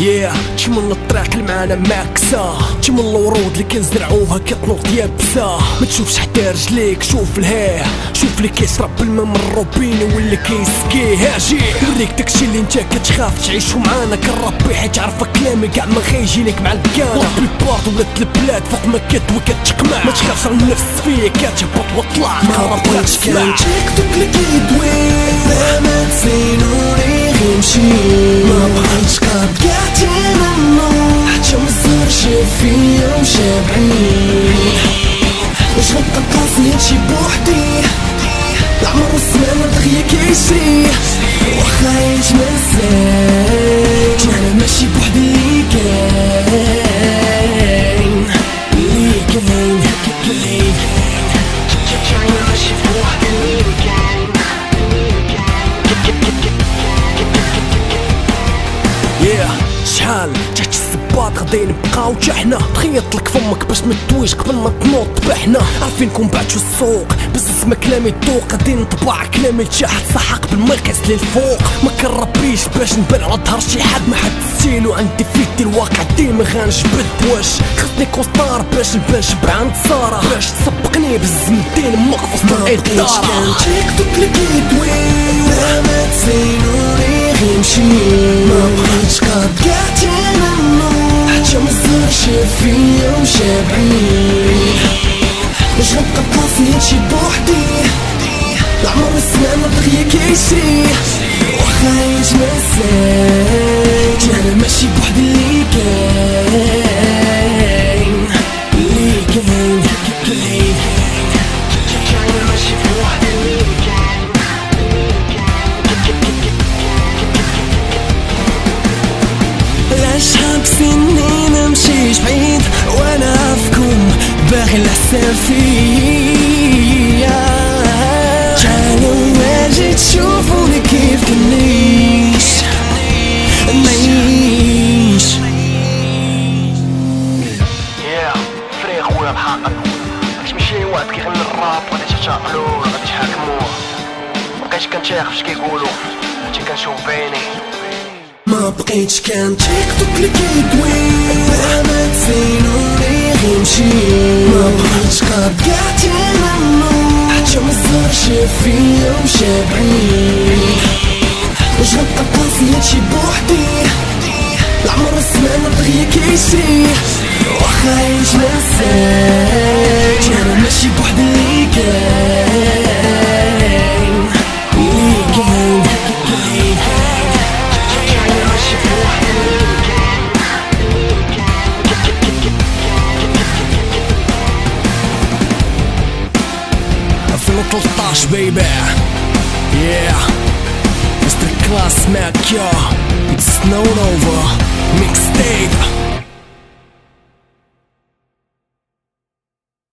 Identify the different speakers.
Speaker 1: كيما الطريق اللي معانا معكسة، كيما الورود اللي كنزرعوها كتنوض يابسة. ما تشوفش حتى رجليك، شوف الهاه، شوف اللي كيشرب الماء من الروبيني واللي كيسكيه. اجي نوريك داكشي اللي انت كتخاف تعيشو معانا كنربي، حيت عارفة كلامي كاع ما غيجيلك مع البكانة. لابليبارت ولات البلاد فوق ما كتوي كتقمع، ما تخافش على النفس فيك كتهبط وطلع.
Speaker 2: ما بقيتش كان تيك توك اللي كيدوي ما تسينوني غيمشي، ما بقيتش كنبكي منو حتى مزر شاف فيا ومشى بعيد. واش غنبقى بلاصتي هادشي بوحدي، العمر والزمان دغيا كيجري، واخا عيش منساك انا ماشي بوحدي اللي كاين اللي كاين ماشي بوحدي اللي كاين.
Speaker 1: شحال تحت السباط غادي نبقاو تا حنا، تخيط لك فمك باش متويش قبل ما تنوض تبحنا. عارفينكم بعتو السوق بزز ما كلامي الذوق، غادي نطبع كلامي لتحت صح قبل ما يقيس للفوق. ما كنربيش باش نبان على ظهر شي حد، ما حد ستيلو عندي فيدي الواقع ديما غنجبد. واش خصني كوستار باش نبان شبعان تصارى، باش تسبقني بالزمدين مقفص من الإدارة.
Speaker 2: كان تيك توك اللي كيدوي ما تسينوني غيمشي، ما بغيتش كنبكي منو حتى مزر شاف فيا ومشى بعيد. واش غنبقى بلاصتي هادشي بوحدي، العمر والزمان دغيا كيجري، واخا عيش منساك انا ماشي بوحدي اللي كاين اللي كاين ماشي بوحدي اللي كاين. لا شحال سنين ممشيش بعيد وانا فيكم باغي الحساب فيا، تعالوا واجي تشوفوني كيف كنعيش نعيش.
Speaker 1: فري خويا بحقك، هادشي ماشي واحد كيغني الراب وغادي تعتقلو ولا غادي تحاكموه. مبقيتش كنتاخد فاش كيقولو، هادشي كنشوف بعيني.
Speaker 2: ما بقيتش كان تيك توك اللي كيدوي ما تسينوني غيمشي، ما بقيتش كنبكي منو حتى مزر شاف فيا ومشى بعيد. واش غنبقى بلاصتي هادشي بوحدي، العمر والزمان دغيا كيجري، واخا عيش منساك انا ماشي بوحدي اللي كاين اللي كاين ماشي بوحدي اللي كاين.
Speaker 1: 2013 بيبي مستر كلاس معك يا It's Snowed Over Mixtape.